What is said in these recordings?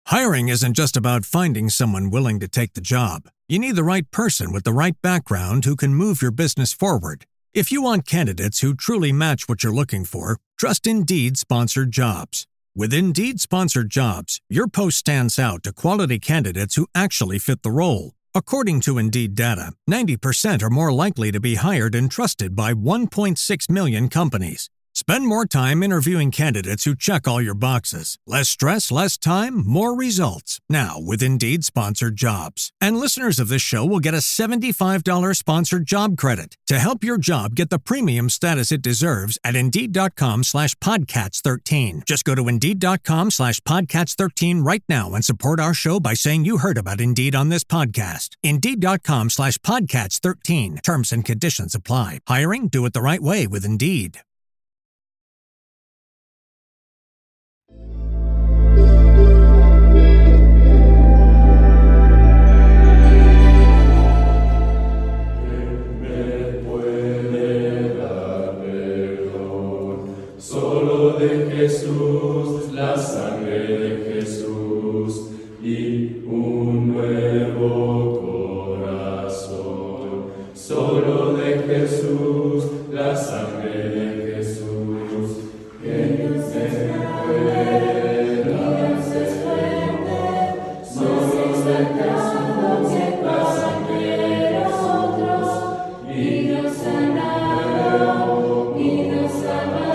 Hiring isn't just about finding someone willing to take the job. You need the right person with the right background who can move your business forward. If you want candidates who truly match what you're looking for, trust Indeed Sponsored Jobs. With Indeed Sponsored Jobs, your post stands out to quality candidates who actually fit the role. According to Indeed data, 90% are more likely to be hired and trusted by 1.6 million companies. Spend more time interviewing candidates who check all your boxes. Less stress, less time, more results. Now with Indeed Sponsored Jobs. And listeners of this show will get a $75 sponsored job credit to help your job get the premium status it deserves at Indeed.com/Podcats13. Just go to Indeed.com/Podcats13 right now and support our show by saying you heard about Indeed on this podcast. Indeed.com/Podcats13. Terms and conditions apply. Hiring? Do it the right way with Indeed. Jesús, la sangre de Jesús y un nuevo corazón. Solo de Jesús, la sangre de Jesús, que no se pueda desprender. Solo de Jesús, la sangre de nosotros y nos sanará y nos amará.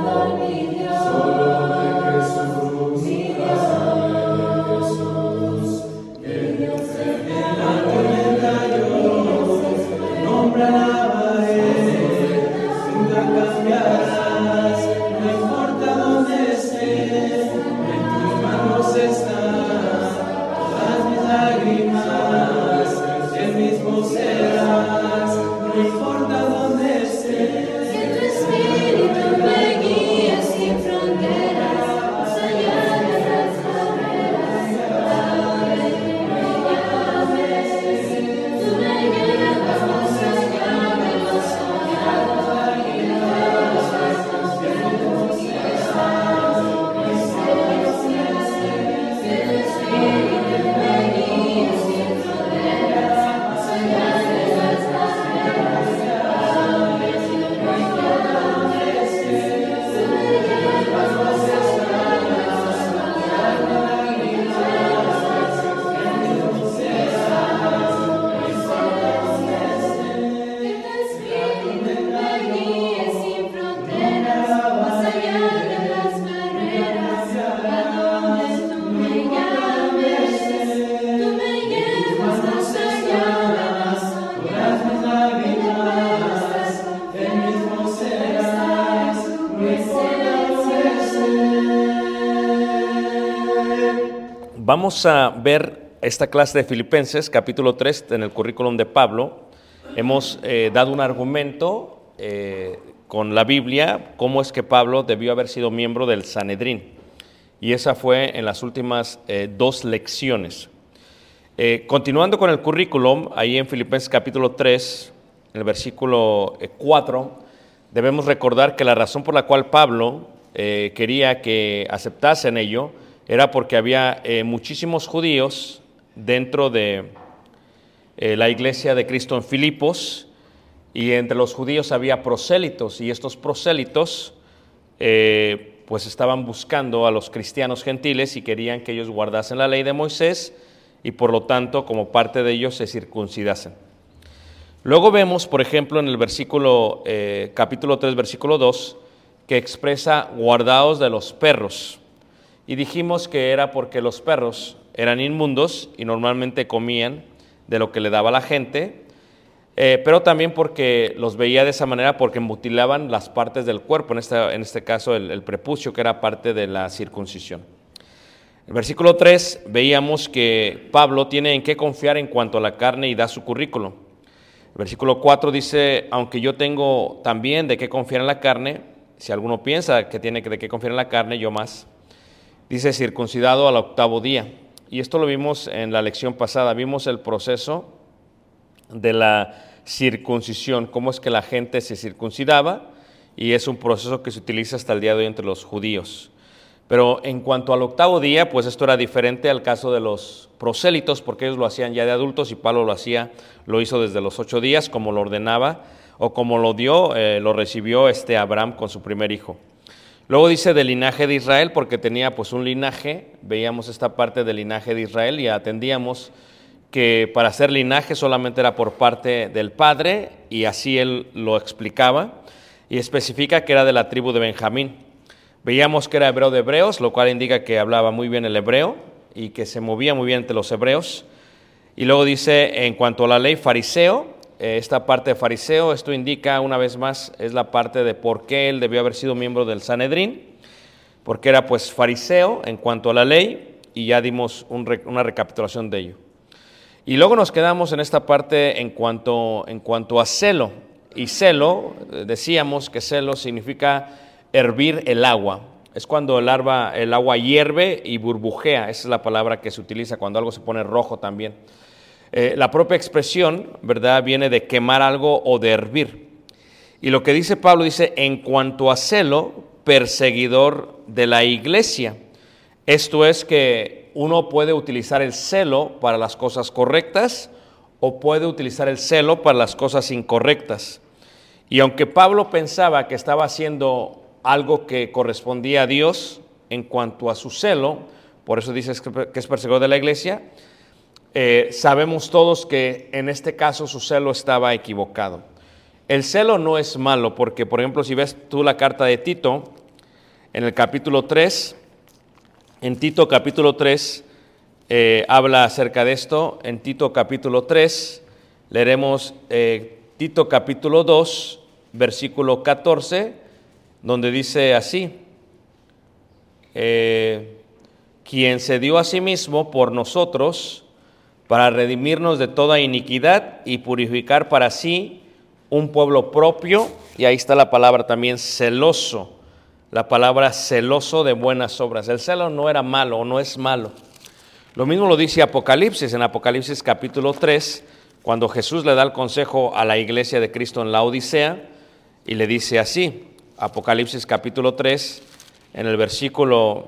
Vamos a ver esta clase de Filipenses, capítulo 3, en el currículum de Pablo. Hemos dado un argumento con la Biblia, cómo es que Pablo debió haber sido miembro del Sanedrín. Y esa fue en las últimas 2 lecciones. Continuando con el currículum, ahí en Filipenses capítulo 3, en el versículo 4, debemos recordar que la razón por la cual Pablo quería que aceptasen ello era porque había muchísimos judíos dentro de la iglesia de Cristo en Filipos, y entre los judíos había prosélitos, y estos prosélitos pues estaban buscando a los cristianos gentiles y querían que ellos guardasen la ley de Moisés y por lo tanto como parte de ellos se circuncidasen. Luego vemos, por ejemplo, en el versículo capítulo 3, versículo 2, que expresa guardaos de los perros. Y dijimos que era porque los perros eran inmundos y normalmente comían de lo que le daba la gente, pero también porque los veía de esa manera porque mutilaban las partes del cuerpo, en este caso el prepucio, que era parte de la circuncisión. En el versículo 3 veíamos que Pablo tiene en qué confiar en cuanto a la carne y da su currículum. El versículo 4 dice, aunque yo tengo también de qué confiar en la carne, si alguno piensa que tiene de qué confiar en la carne, yo más. Dice circuncidado al 8º día. Y esto lo vimos en la lección pasada. Vimos el proceso de la circuncisión, cómo es que la gente se circuncidaba, y es un proceso que se utiliza hasta el día de hoy entre los judíos. Pero en cuanto al octavo día, pues esto era diferente al caso de los prosélitos, porque ellos lo hacían ya de adultos y Pablo lo hizo desde los 8 días, como lo ordenaba, o como lo recibió Abraham con su primer hijo. Luego dice del linaje de Israel, porque tenía pues un linaje, veíamos esta parte del linaje de Israel y atendíamos que para ser linaje solamente era por parte del padre, y así él lo explicaba, y especifica que era de la tribu de Benjamín. Veíamos que era hebreo de hebreos, lo cual indica que hablaba muy bien el hebreo y que se movía muy bien entre los hebreos. Y luego dice, en cuanto a la ley, fariseo. Esta parte de fariseo, esto indica una vez más, es la parte de por qué él debió haber sido miembro del Sanedrín, porque era pues fariseo en cuanto a la ley, y ya dimos una recapitulación de ello. Y luego nos quedamos en esta parte en cuanto a celo. Y celo, decíamos que celo significa hervir el agua. Es cuando el agua hierve y burbujea. Esa es la palabra que se utiliza cuando algo se pone rojo también. La propia expresión, ¿verdad?, viene de quemar algo o de hervir. Y lo que dice Pablo, dice, en cuanto a celo, perseguidor de la iglesia. Esto es que uno puede utilizar el celo para las cosas correctas o puede utilizar el celo para las cosas incorrectas. Y aunque Pablo pensaba que estaba haciendo algo que correspondía a Dios en cuanto a su celo, por eso dice que es perseguidor de la iglesia, sabemos todos que en este caso su celo estaba equivocado. El celo no es malo, porque por ejemplo si ves tú la carta de Tito, en el capítulo 3, en Tito capítulo 3 habla acerca de esto. En Tito capítulo 3 leeremos Tito capítulo 2, versículo 14, donde dice así, quien se dio a sí mismo por nosotros para redimirnos de toda iniquidad y purificar para sí un pueblo propio, y ahí está la palabra también celoso, la palabra celoso de buenas obras. El celo no era malo o no es malo. Lo mismo lo dice Apocalipsis, en Apocalipsis capítulo 3, cuando Jesús le da el consejo a la iglesia de Cristo en la Odisea, y le dice así, Apocalipsis capítulo 3, en el versículo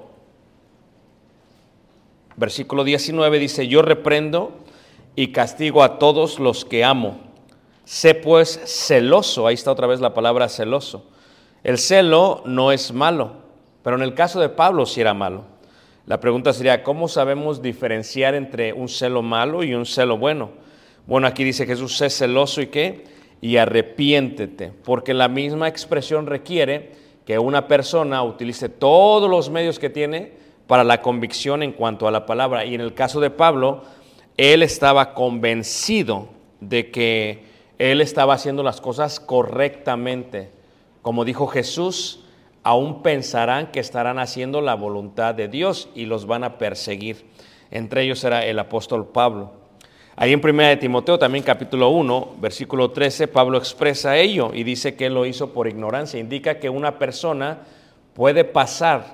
19 dice, yo reprendo y castigo a todos los que amo. Sé pues celoso, ahí está otra vez la palabra celoso. El celo no es malo, pero en el caso de Pablo sí era malo. La pregunta sería, ¿cómo sabemos diferenciar entre un celo malo y un celo bueno? Bueno, aquí dice Jesús, sé celoso y ¿qué? Y arrepiéntete, porque la misma expresión requiere que una persona utilice todos los medios que tiene para la convicción en cuanto a la palabra. Y en el caso de Pablo, él estaba convencido de que él estaba haciendo las cosas correctamente. Como dijo Jesús, aún pensarán que estarán haciendo la voluntad de Dios y los van a perseguir. Entre ellos era el apóstol Pablo. Ahí en 1 de Timoteo, también capítulo 1, versículo 13, Pablo expresa ello y dice que él lo hizo por ignorancia. Indica que una persona puede pasar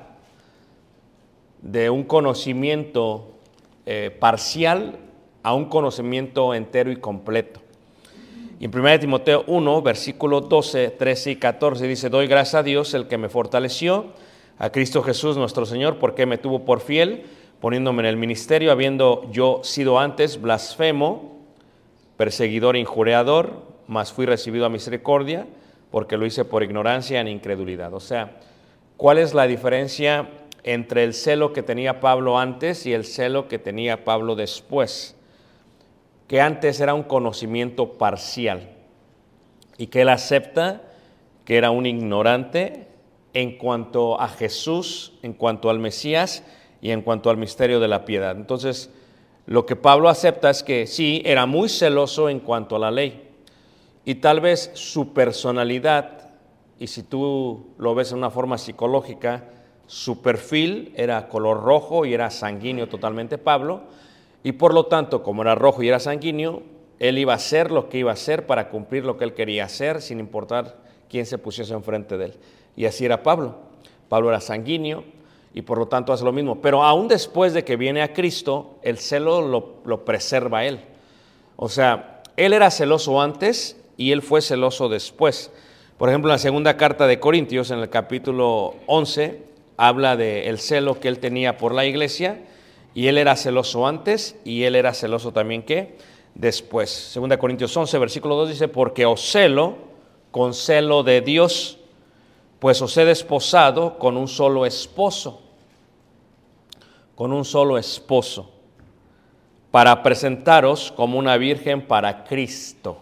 de un conocimiento parcial a un conocimiento entero y completo. Y en 1 de Timoteo 1, versículos 12, 13 y 14 dice, doy gracias a Dios, el que me fortaleció, a Cristo Jesús nuestro Señor, porque me tuvo por fiel, poniéndome en el ministerio, habiendo yo sido antes blasfemo, perseguidor e injuriador, mas fui recibido a misericordia, porque lo hice por ignorancia en incredulidad. O sea, ¿cuál es la diferencia entre el celo que tenía Pablo antes y el celo que tenía Pablo después? Que antes era un conocimiento parcial y que él acepta que era un ignorante en cuanto a Jesús, en cuanto al Mesías y en cuanto al misterio de la piedad. Entonces, lo que Pablo acepta es que sí, era muy celoso en cuanto a la ley, y tal vez su personalidad, y si tú lo ves en una forma psicológica, su perfil era color rojo y era sanguíneo totalmente Pablo, y por lo tanto, como era rojo y era sanguíneo, él iba a hacer lo que iba a hacer para cumplir lo que él quería hacer, sin importar quién se pusiese enfrente de él. Y así era Pablo. Pablo era sanguíneo y por lo tanto hace lo mismo. Pero aún después de que viene a Cristo, el celo lo preserva a él. O sea, él era celoso antes y él fue celoso después. Por ejemplo, en la segunda carta de Corintios, en el capítulo 11, habla del celo que él tenía por la iglesia, y él era celoso antes y él era celoso también ¿qué? Después. 2 Corintios 11, versículo 2 dice, porque os celo con celo de Dios, pues os he desposado con un solo esposo, para presentaros como una virgen para Cristo.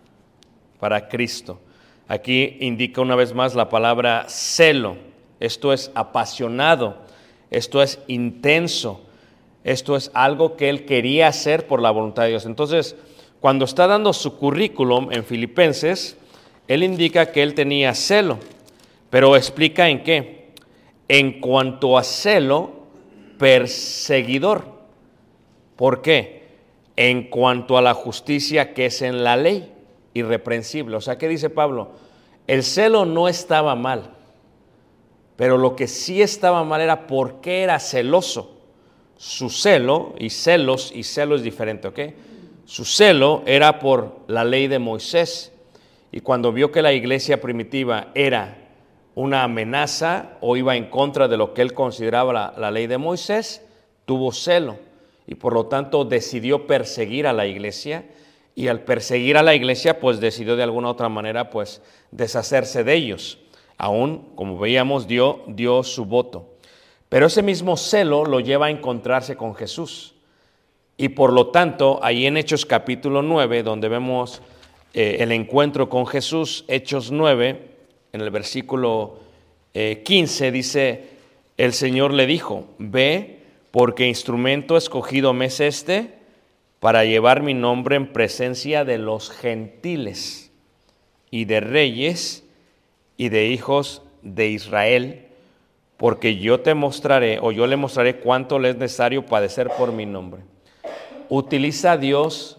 Aquí indica una vez más la palabra celo. Esto es apasionado, esto es intenso, esto es algo que él quería hacer por la voluntad de Dios. Entonces, cuando está dando su currículum en Filipenses, él indica que él tenía celo, pero explica en qué. En cuanto a celo, perseguidor. ¿Por qué? En cuanto a la justicia que es en la ley, irreprensible. O sea, ¿qué dice Pablo? El celo no estaba mal, pero lo que sí estaba mal era por qué era celoso. Su celo, y celo es diferente, ¿ok? Su celo era por la ley de Moisés, y cuando vio que la iglesia primitiva era una amenaza o iba en contra de lo que él consideraba la ley de Moisés, tuvo celo, y por lo tanto decidió perseguir a la iglesia, y al perseguir a la iglesia, pues decidió de alguna otra manera, pues deshacerse de ellos. Aún, como veíamos, dio su voto. Pero ese mismo celo lo lleva a encontrarse con Jesús. Y por lo tanto, ahí en Hechos capítulo 9, donde vemos el encuentro con Jesús, Hechos 9, en el versículo 15, dice, el Señor le dijo, ve, porque instrumento escogido me es este, para llevar mi nombre en presencia de los gentiles y de reyes y de hijos de Israel, porque yo le mostraré cuánto le es necesario padecer por mi nombre. Utiliza Dios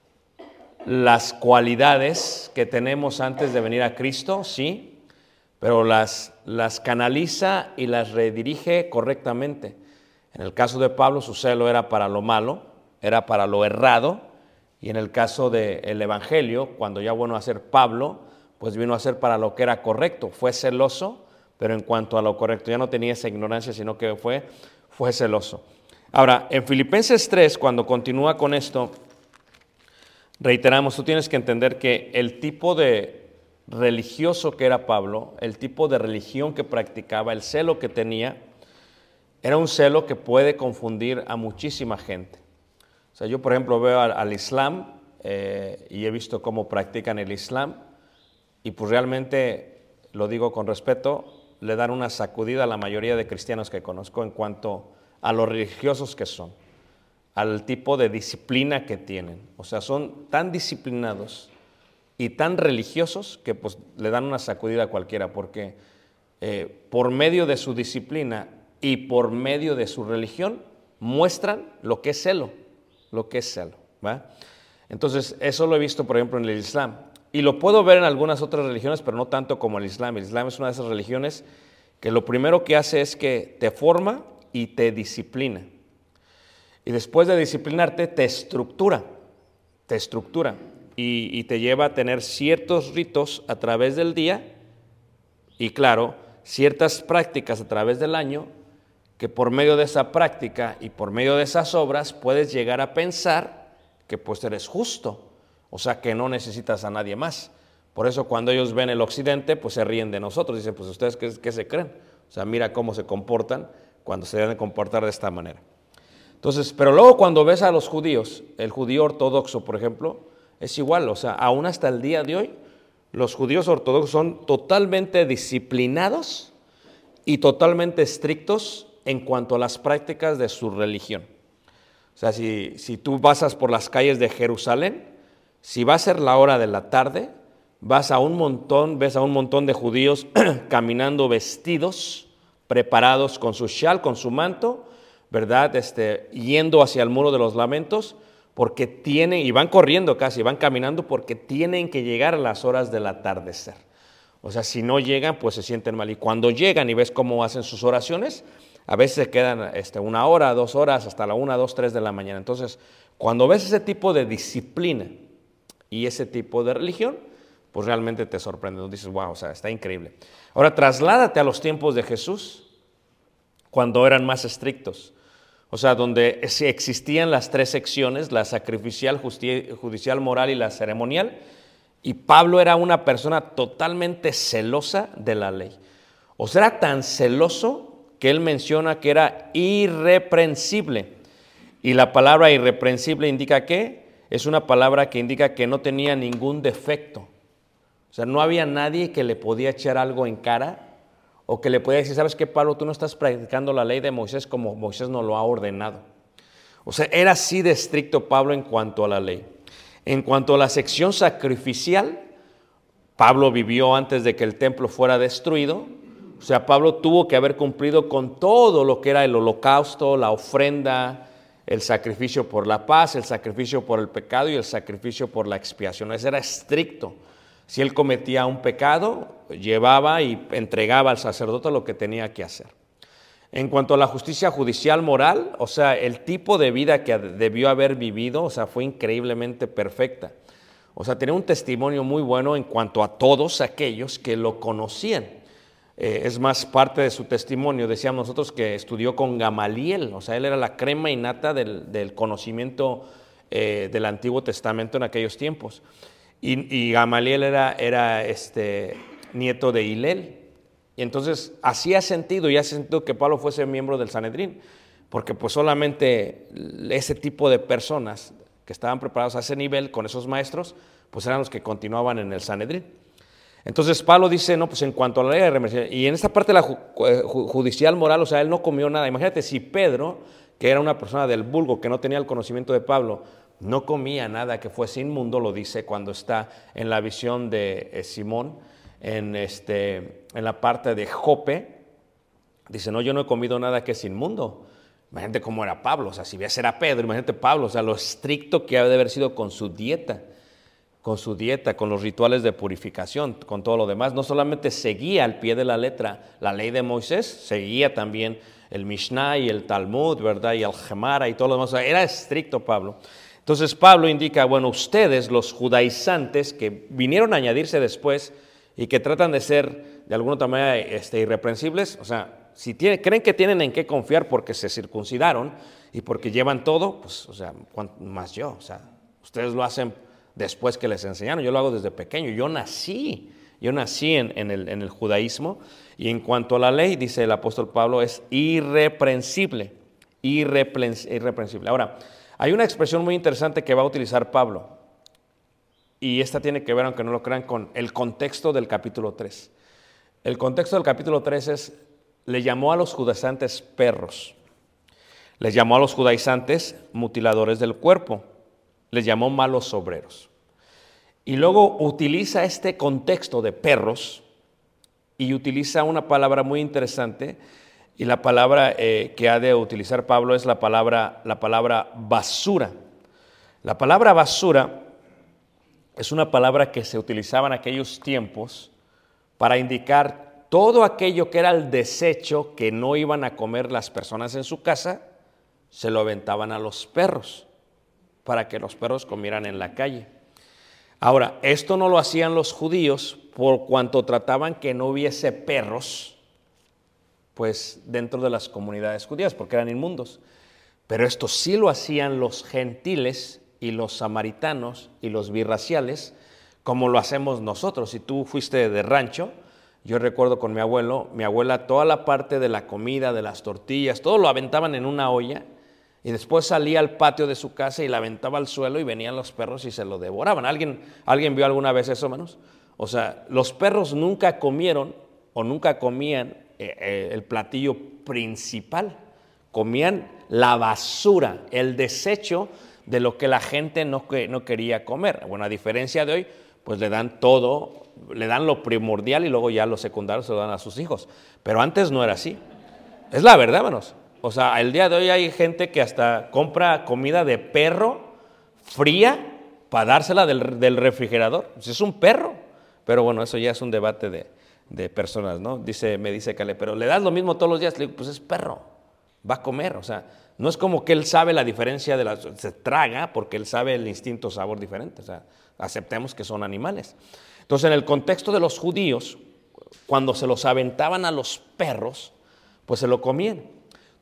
las cualidades que tenemos antes de venir a Cristo, sí, pero las canaliza y las redirige correctamente. En el caso de Pablo, su celo era para lo malo, era para lo errado, y en el caso del Evangelio, cuando ya vino a ser Pablo, pues vino a ser para lo que era correcto. Fue celoso, pero en cuanto a lo correcto, ya no tenía esa ignorancia, sino que fue celoso. Ahora, en Filipenses 3, cuando continúa con esto, reiteramos, tú tienes que entender que el tipo de religioso que era Pablo, el tipo de religión que practicaba, el celo que tenía, era un celo que puede confundir a muchísima gente. O sea, yo por ejemplo veo al Islam y he visto cómo practican el Islam, y pues realmente, lo digo con respeto, le dan una sacudida a la mayoría de cristianos que conozco en cuanto a los religiosos que son, al tipo de disciplina que tienen. O sea, son tan disciplinados y tan religiosos que pues le dan una sacudida a cualquiera, porque por medio de su disciplina y por medio de su religión muestran lo que es celo, ¿va? Entonces, eso lo he visto, por ejemplo, en el Islam. Y lo puedo ver en algunas otras religiones, pero no tanto como el Islam. El Islam es una de esas religiones que lo primero que hace es que te forma y te disciplina. Y después de disciplinarte, te estructura. Y te lleva a tener ciertos ritos a través del día y, claro, ciertas prácticas a través del año, que por medio de esa práctica y por medio de esas obras puedes llegar a pensar que pues eres justo, o sea que no necesitas a nadie más. Por eso cuando ellos ven el occidente, pues se ríen de nosotros, dicen, pues ustedes ¿qué se creen? O sea, mira cómo se comportan cuando se deben comportar de esta manera. Entonces, pero luego cuando ves a los judíos, el judío ortodoxo, por ejemplo, es igual, o sea, aún hasta el día de hoy, los judíos ortodoxos son totalmente disciplinados y totalmente estrictos en cuanto a las prácticas de su religión. O sea, si tú pasas por las calles de Jerusalén, si va a ser la hora de la tarde, ves a un montón de judíos caminando vestidos, preparados con su shal, con su manto, ¿verdad? Yendo hacia el muro de los lamentos, porque y van corriendo casi, van caminando porque tienen que llegar a las horas del atardecer. O sea, si no llegan, pues se sienten mal. Y cuando llegan y ves cómo hacen sus oraciones, a veces se quedan 1 hora, 2 horas, hasta la 1, 2, 3 de la mañana. Entonces, cuando ves ese tipo de disciplina y ese tipo de religión, pues realmente te sorprende. Dices, wow, o sea, está increíble. Ahora, trasládate a los tiempos de Jesús cuando eran más estrictos. O sea, donde existían las tres secciones, la sacrificial, judicial, moral y la ceremonial. Y Pablo era una persona totalmente celosa de la ley. O sea, era tan celoso que él menciona que era irreprensible. Y la palabra irreprensible indica ¿qué? Es una palabra que indica que no tenía ningún defecto. O sea, no había nadie que le podía echar algo en cara o que le podía decir, ¿sabes qué, Pablo? Tú no estás practicando la ley de Moisés como Moisés nos lo ha ordenado. O sea, era así de estricto Pablo en cuanto a la ley. En cuanto a la sección sacrificial, Pablo vivió antes de que el templo fuera destruido. O sea, Pablo tuvo que haber cumplido con todo lo que era el holocausto, la ofrenda, el sacrificio por la paz, el sacrificio por el pecado y el sacrificio por la expiación. Ese era estricto. Si él cometía un pecado, llevaba y entregaba al sacerdote lo que tenía que hacer. En cuanto a la justicia judicial moral, o sea, el tipo de vida que debió haber vivido, o sea, fue increíblemente perfecta. O sea, tenía un testimonio muy bueno en cuanto a todos aquellos que lo conocían. Es más, parte de su testimonio, decíamos nosotros que estudió con Gamaliel, o sea, él era la crema innata del conocimiento del Antiguo Testamento en aquellos tiempos. Y Gamaliel era nieto de Hilel. Y entonces hacía sentido que Pablo fuese miembro del Sanedrín, porque pues solamente ese tipo de personas que estaban preparados a ese nivel con esos maestros, pues eran los que continuaban en el Sanedrín. Entonces Pablo dice, no, pues en cuanto a la ley de remersión, y en esta parte de la judicial moral, o sea, él no comió nada. Imagínate si Pedro, que era una persona del vulgo, que no tenía el conocimiento de Pablo, no comía nada que fuese inmundo, lo dice cuando está en la visión de Simón, en la parte de Jope, dice, no, yo no he comido nada que es inmundo. Imagínate cómo era Pablo, o sea, si ves era Pedro, imagínate Pablo, o sea, lo estricto que ha de haber sido con su dieta, con los rituales de purificación, con todo lo demás. No solamente seguía al pie de la letra la ley de Moisés, seguía también el Mishnah y el Talmud, ¿verdad? Y el Gemara y todo lo demás. O sea, era estricto Pablo. Entonces Pablo indica, bueno, ustedes, los judaizantes que vinieron a añadirse después y que tratan de ser de alguna otra manera irreprensibles, o sea, si creen que tienen en qué confiar porque se circuncidaron y porque llevan todo, pues, o sea, más yo, o sea, ustedes lo hacen después que les enseñaron, yo lo hago desde pequeño, yo nací en el judaísmo, y en cuanto a la ley, dice el apóstol Pablo, es irreprensible. Ahora, hay una expresión muy interesante que va a utilizar Pablo, y esta tiene que ver, aunque no lo crean, con el contexto del capítulo 3. El contexto del capítulo 3 es, le llamó a los judaizantes perros, les llamó a los judaizantes mutiladores del cuerpo, les llamó malos obreros. Y luego utiliza este contexto de perros y utiliza una palabra muy interesante, y la palabra que ha de utilizar Pablo es la palabra basura. La palabra basura es una palabra que se utilizaba en aquellos tiempos para indicar todo aquello que era el desecho que no iban a comer las personas en su casa, se lo aventaban a los perros para que los perros comieran en la calle. Ahora, esto no lo hacían los judíos por cuanto trataban que no hubiese perros pues dentro de las comunidades judías, porque eran inmundos. Pero esto sí lo hacían los gentiles y los samaritanos y los birraciales, como lo hacemos nosotros. Si tú fuiste de rancho, yo recuerdo con mi abuela, toda la parte de la comida, de las tortillas, todo lo aventaban en una olla, y después salía al patio de su casa y la aventaba al suelo y venían los perros y se lo devoraban. ¿Alguien vio alguna vez eso, hermanos? O sea, los perros nunca comieron o nunca comían el platillo principal. Comían la basura, el desecho de lo que la gente no quería comer. Bueno, a diferencia de hoy, pues le dan todo, le dan lo primordial y luego ya lo secundario se lo dan a sus hijos. Pero antes no era así. Es la verdad, hermanos. O sea, el día de hoy hay gente que hasta compra comida de perro fría para dársela del refrigerador. Pues es un perro. Pero bueno, eso ya es un debate de personas, ¿no? Me dice Cale, pero le das lo mismo todos los días. Le digo, pues es perro, va a comer. O sea, no es como que él sabe la diferencia se traga porque él sabe el instinto sabor diferente. O sea, aceptemos que son animales. Entonces, en el contexto de los judíos, cuando se los aventaban a los perros, pues se lo comían.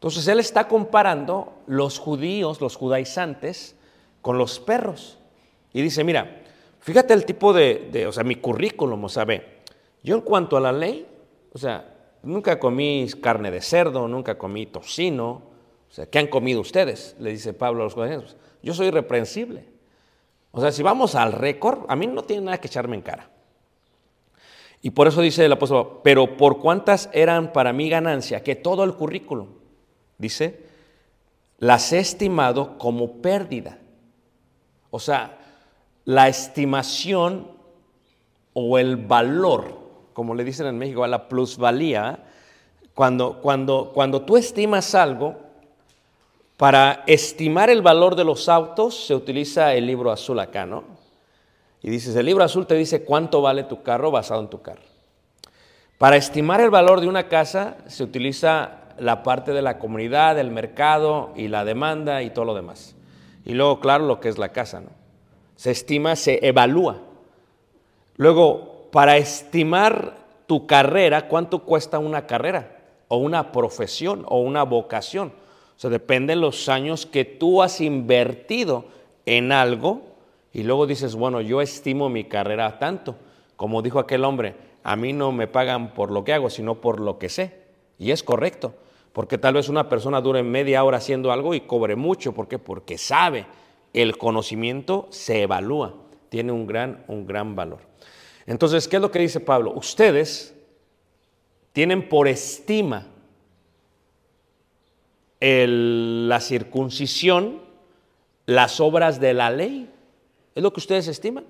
Entonces él está comparando los judíos, los judaizantes, con los perros. Y dice, mira, fíjate el tipo o sea, mi currículum, o sea, ve, yo en cuanto a la ley, o sea, nunca comí carne de cerdo, nunca comí tocino. O sea, ¿qué han comido ustedes? Le dice Pablo a los judaizantes. Yo soy irreprensible. O sea, si vamos al récord, a mí no tiene nada que echarme en cara. Y por eso dice el apóstol, pero por cuántas eran para mí ganancia, que todo el currículum, dice, las he estimado como pérdida. O sea, la estimación o el valor, como le dicen en México, a la plusvalía, cuando tú estimas algo, para estimar el valor de los autos se utiliza el libro azul acá, ¿no? Y dices, el libro azul te dice cuánto vale tu carro basado en tu carro. Para estimar el valor de una casa se utiliza la parte de la comunidad, el mercado y la demanda y todo lo demás. Y luego, claro, lo que es la casa, ¿no? Se estima, se evalúa. Luego, para estimar tu carrera, ¿cuánto cuesta una carrera? O una profesión, o una vocación. O sea, depende de los años que tú has invertido en algo y luego dices, bueno, yo estimo mi carrera tanto. Como dijo aquel hombre, a mí no me pagan por lo que hago, sino por lo que sé. Y es correcto, porque tal vez una persona dure media hora haciendo algo y cobre mucho. ¿Por qué? Porque sabe, el conocimiento se evalúa, tiene un gran valor. Entonces, ¿qué es lo que dice Pablo? Ustedes tienen por estima la circuncisión, las obras de la ley. Es lo que ustedes estiman.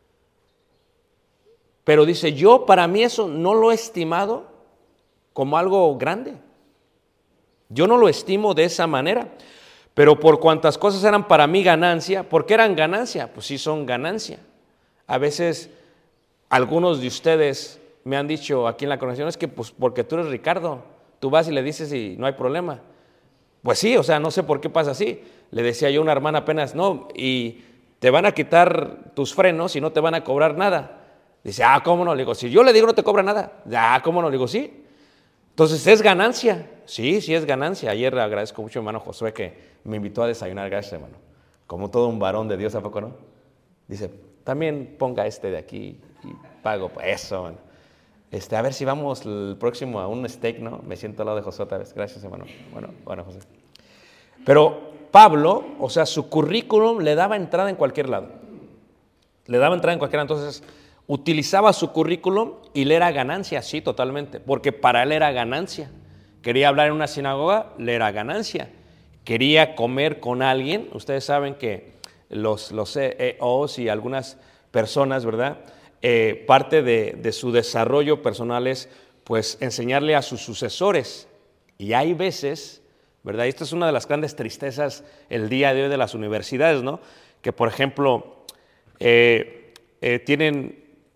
Pero dice, yo para mí eso no lo he estimado como algo grande. Yo no lo estimo de esa manera. Pero por cuantas cosas eran para mí ganancia, ¿por qué eran ganancia? Pues sí son ganancia. A veces algunos de ustedes me han dicho aquí en la congregación, es que pues porque tú eres Ricardo, tú vas y le dices y no hay problema. Pues sí, o sea, no sé por qué pasa así. Le decía yo a una hermana apenas, no, y te van a quitar tus frenos y no te van a cobrar nada. Dice, ¿cómo no? Le digo, si yo le digo no te cobra nada. ¿Cómo no? Le digo, sí. Entonces, ¿es ganancia? Sí es ganancia. Ayer agradezco mucho a hermano Josué que me invitó a desayunar, gracias hermano. Como todo un varón de Dios, ¿a poco no? Dice, también ponga este de aquí y pago por eso, hermano. A ver si vamos el próximo a un steak, ¿no? Me siento al lado de Josué otra vez. Gracias, hermano. Bueno, José. Pero Pablo, o sea, su currículum le daba entrada en cualquier lado. Entonces, utilizaba su currículum y le era ganancia, sí, totalmente. Porque para él era ganancia. Quería hablar en una sinagoga, le era ganancia. Quería comer con alguien. Ustedes saben que los CEOs y algunas personas, ¿verdad? Parte de su desarrollo personal es pues enseñarle a sus sucesores. Y hay veces, ¿verdad? Y esto es una de las grandes tristezas el día de hoy de las universidades, ¿no? Que por ejemplo tienen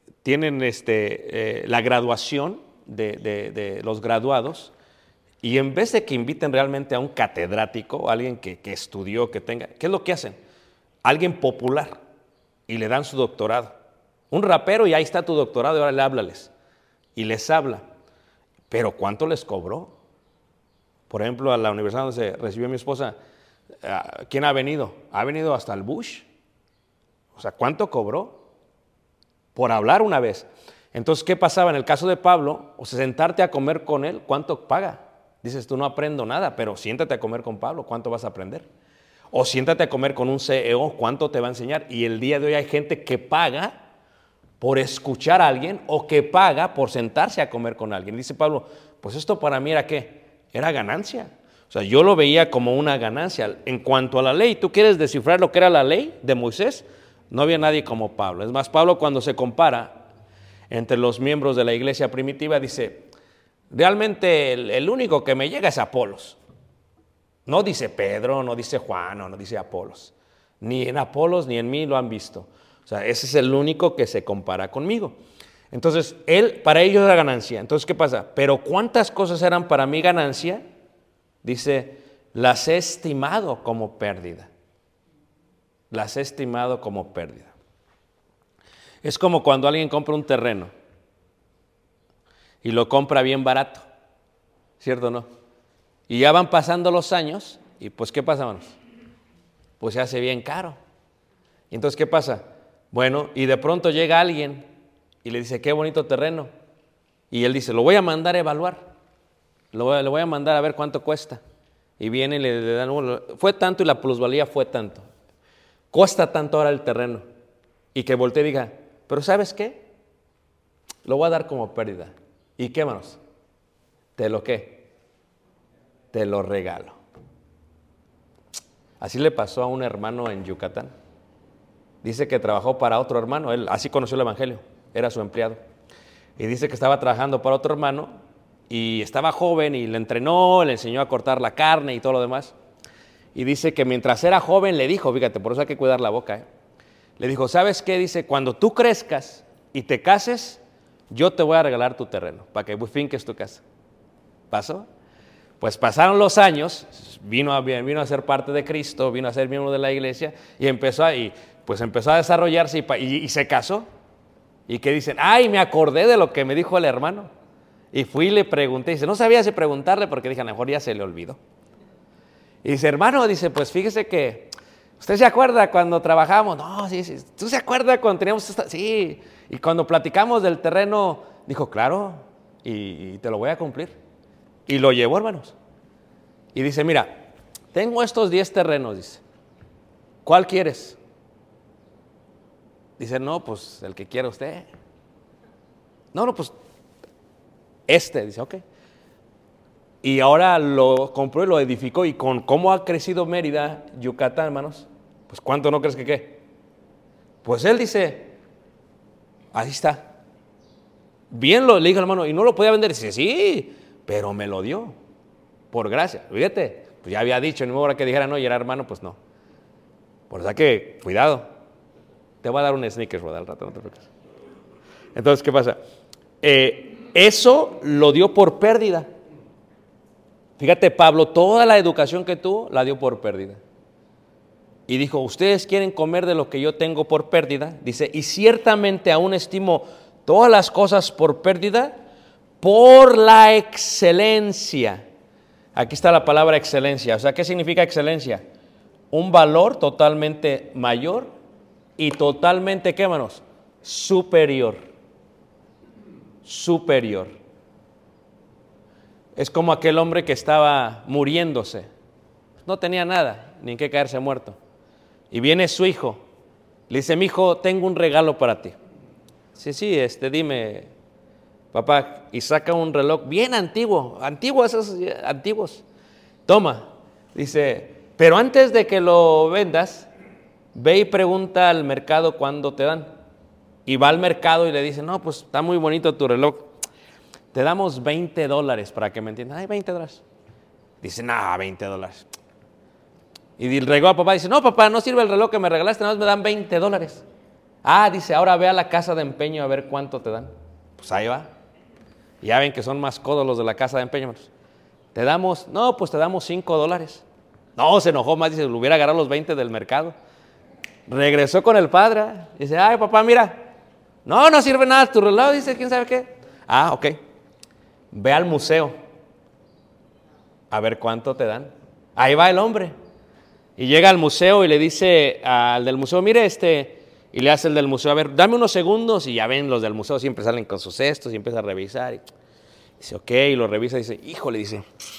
la graduación de los graduados y en vez de que inviten realmente a un catedrático, alguien que estudió, que tenga, ¿qué es lo que hacen? Alguien popular y le dan su doctorado. Un rapero y ahí está tu doctorado y ahora le háblales. Y les habla. Pero ¿cuánto les cobró? Por ejemplo, a la universidad donde se recibió mi esposa, ¿quién ha venido? Ha venido hasta el Bush. O sea, ¿cuánto cobró? Por hablar una vez. Entonces, ¿qué pasaba en el caso de Pablo? O sea, sentarte a comer con él, ¿cuánto paga? Dices, tú no aprendo nada, pero siéntate a comer con Pablo, ¿cuánto vas a aprender? O siéntate a comer con un CEO, ¿cuánto te va a enseñar? Y el día de hoy hay gente que paga por escuchar a alguien o que paga por sentarse a comer con alguien. Dice Pablo, pues esto para mí era ¿qué? Era ganancia. O sea, yo lo veía como una ganancia. En cuanto a la ley, ¿tú quieres descifrar lo que era la ley de Moisés? No había nadie como Pablo. Es más, Pablo cuando se compara entre los miembros de la iglesia primitiva dice, realmente el único que me llega es Apolos. No dice Pedro, no dice Juan, no dice Apolos. Ni en Apolos ni en mí lo han visto. O sea, ese es el único que se compara conmigo. Entonces, para ellos era ganancia. Entonces, ¿qué pasa? Pero ¿cuántas cosas eran para mí ganancia? Dice, las he estimado como pérdida. Las he estimado como pérdida. Es como cuando alguien compra un terreno y lo compra bien barato, ¿cierto o no? Y ya van pasando los años y pues ¿qué pasa, hermanos? Pues se hace bien caro. Y entonces ¿qué pasa? Bueno, y de pronto llega alguien y le dice, qué bonito terreno. Y él dice, lo voy a mandar a evaluar. Le voy a mandar a ver cuánto cuesta. Y viene y le dan, fue tanto y la plusvalía fue tanto. Cuesta tanto ahora el terreno. Y que voltee y diga, pero ¿sabes qué? Lo voy a dar como pérdida. ¿Y qué, hermanos? ¿Te lo qué? Te lo regalo. Así le pasó a un hermano en Yucatán. Dice que trabajó para otro hermano. Él así conoció el evangelio. Era su empleado. Y dice que estaba trabajando para otro hermano y estaba joven y le entrenó, le enseñó a cortar la carne y todo lo demás. Y dice que mientras era joven le dijo, fíjate, por eso hay que cuidar la boca, le dijo, ¿sabes qué? Dice, cuando tú crezcas y te cases, yo te voy a regalar tu terreno para que finques tu casa. ¿Pasó? Pues pasaron los años, vino a ser parte de Cristo, vino a ser miembro de la iglesia y empezó a desarrollarse y se casó. Y que dicen, ay, me acordé de lo que me dijo el hermano. Y fui y le pregunté, dice, no sabía si preguntarle porque dije, a lo mejor ya se le olvidó. Y dice, hermano, dice, pues fíjese que, ¿usted se acuerda cuando trabajamos? No, sí, ¿tú se acuerda cuando teníamos Sí, y cuando platicamos del terreno, dijo, claro, y te lo voy a cumplir. Y lo llevó, hermanos. Y dice, mira, tengo estos 10 terrenos, dice, ¿cuál quieres? Dice, no, pues el que quiera usted. No, pues dice, ok. Y ahora lo compró y lo edificó. Y con cómo ha crecido Mérida, Yucatán, hermanos, pues ¿cuánto no crees que qué? Pues él dice, ahí está. Bien le dijo al hermano, y no lo podía vender. Dice, sí, pero me lo dio. Por gracia. Fíjate, pues ya había dicho, ni modo que dijera no y era hermano, pues no. Por eso que, cuidado. Te voy a dar un sneakers, Roda, al rato, no te preocupes. Entonces, ¿qué pasa? Eso lo dio por pérdida. Fíjate, Pablo, toda la educación que tuvo, la dio por pérdida. Y dijo, ¿ustedes quieren comer de lo que yo tengo por pérdida? Dice, y ciertamente aún estimo todas las cosas por pérdida, por la excelencia. Aquí está la palabra excelencia. O sea, ¿qué significa excelencia? Un valor totalmente mayor y totalmente, ¿qué, hermanos? Superior. Superior. Es como aquel hombre que estaba muriéndose. No tenía nada, ni en qué caerse muerto. Y viene su hijo. Le dice, mi hijo, tengo un regalo para ti. Sí, dime, papá. Y saca un reloj bien antiguo. Esos antiguos. Toma. Dice, pero antes de que lo vendas, ve y pregunta al mercado cuándo te dan. Y va al mercado y le dice, no, pues está muy bonito tu reloj. Te damos $20 para que me entiendan. Ay, $20. Dice, no, $20. Y el regalo a papá dice, no, papá, no sirve el reloj que me regalaste, nada más me dan $20. Ah, dice, ahora ve a la casa de empeño a ver cuánto te dan. Pues ahí va. Y ya ven que son más codos los de la casa de empeño. Te damos $5. No, se enojó más, dice, le hubiera agarrado los 20 del mercado. Regresó con el padre, dice, ay papá, mira, no sirve nada tu reloj, dice, ¿quién sabe qué? Ah, ok, ve al museo, a ver cuánto te dan. Ahí va el hombre, y llega al museo y le dice al del museo, mire y le hace el del museo, a ver, dame unos segundos, y ya ven, los del museo siempre salen con sus cestos y empieza a revisar, y dice, ok, y lo revisa, y dice, híjole, dice,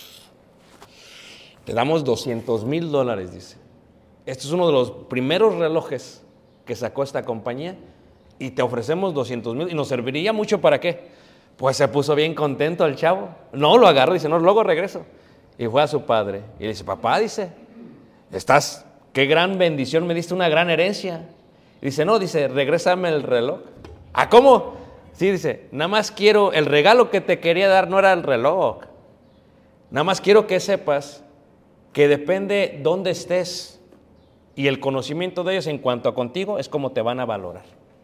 te damos $200,000, dice. Este es uno de los primeros relojes que sacó esta compañía y te ofrecemos 200,000 y nos serviría mucho ¿para qué? Pues se puso bien contento el chavo. No, lo agarró y dice, no, luego regreso. Y fue a su padre y le dice, papá, dice, qué gran bendición, me diste una gran herencia. Y dice, no, dice, regrésame el reloj. ¿Ah, cómo? Sí, dice, nada más quiero, el regalo que te quería dar no era el reloj. Nada más quiero que sepas que depende dónde estés. Y el conocimiento de ellos en cuanto a contigo es como te van a valorar.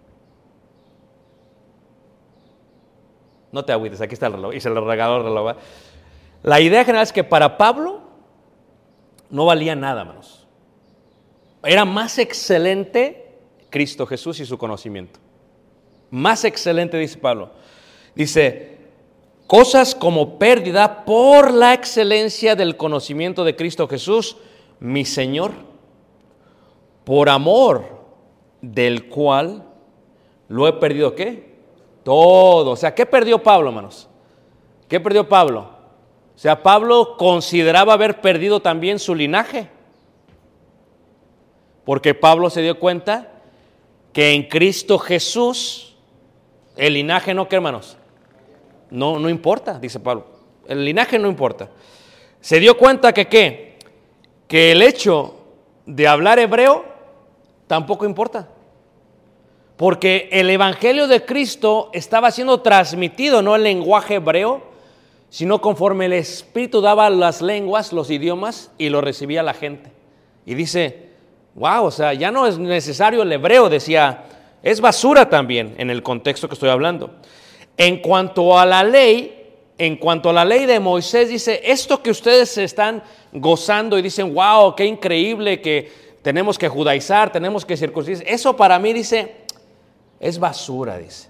No te agüites, aquí está el reloj. Y se le regaló el reloj. La idea general es que para Pablo no valía nada, hermanos. Era más excelente Cristo Jesús y su conocimiento. Más excelente, dice Pablo. Dice, cosas como pérdida por la excelencia del conocimiento de Cristo Jesús, mi Señor, por amor del cual lo he perdido, ¿qué? Todo. O sea, ¿qué perdió Pablo, hermanos? ¿Qué perdió Pablo? O sea, Pablo consideraba haber perdido también su linaje, porque Pablo se dio cuenta que en Cristo Jesús el linaje no, ¿qué, hermanos? No importa, dice Pablo. El linaje no importa. Se dio cuenta que ¿qué? Que el hecho de hablar hebreo tampoco importa. Porque el evangelio de Cristo estaba siendo transmitido no en lenguaje hebreo, sino conforme el Espíritu daba las lenguas, los idiomas, y lo recibía la gente. Y dice, wow, o sea, ya no es necesario el hebreo, decía, es basura también en el contexto que estoy hablando. En cuanto a la ley de Moisés, dice, esto que ustedes se están gozando y dicen, wow, qué increíble que tenemos que judaizar, tenemos que circuncidar, eso para mí, dice, es basura, dice.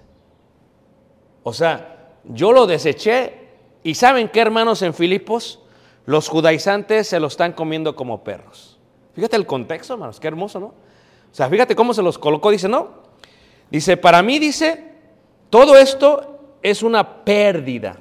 O sea, yo lo deseché. ¿Y saben qué, hermanos, en Filipos? Los judaizantes se lo están comiendo como perros. Fíjate el contexto, hermanos, qué hermoso, ¿no? O sea, fíjate cómo se los colocó, dice, ¿no? Dice, para mí, dice, todo esto es una pérdida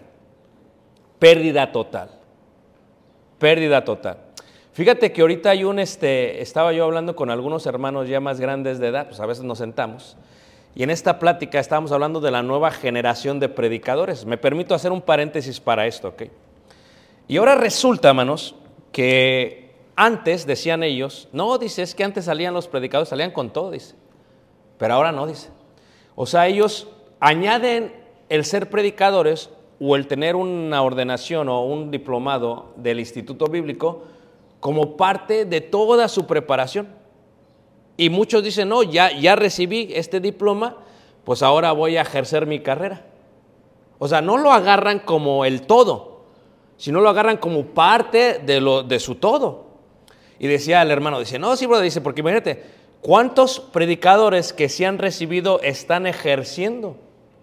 total, pérdida total. Fíjate que ahorita hay estaba yo hablando con algunos hermanos ya más grandes de edad, pues a veces nos sentamos, y en esta plática estábamos hablando de la nueva generación de predicadores. Me permito hacer un paréntesis para esto, ¿ok? Y ahora resulta, hermanos, que antes decían ellos, no, dice, es que antes salían los predicadores, salían con todo, dice, pero ahora no, dice. O sea, ellos añaden el ser predicadores o el tener una ordenación o un diplomado del Instituto Bíblico como parte de toda su preparación. Y muchos dicen, no, ya recibí este diploma, pues ahora voy a ejercer mi carrera. O sea, no lo agarran como el todo, sino lo agarran como parte de su todo. Y decía el hermano, dice, no, sí, brother, dice, porque imagínate, ¿cuántos predicadores que se han recibido están ejerciendo?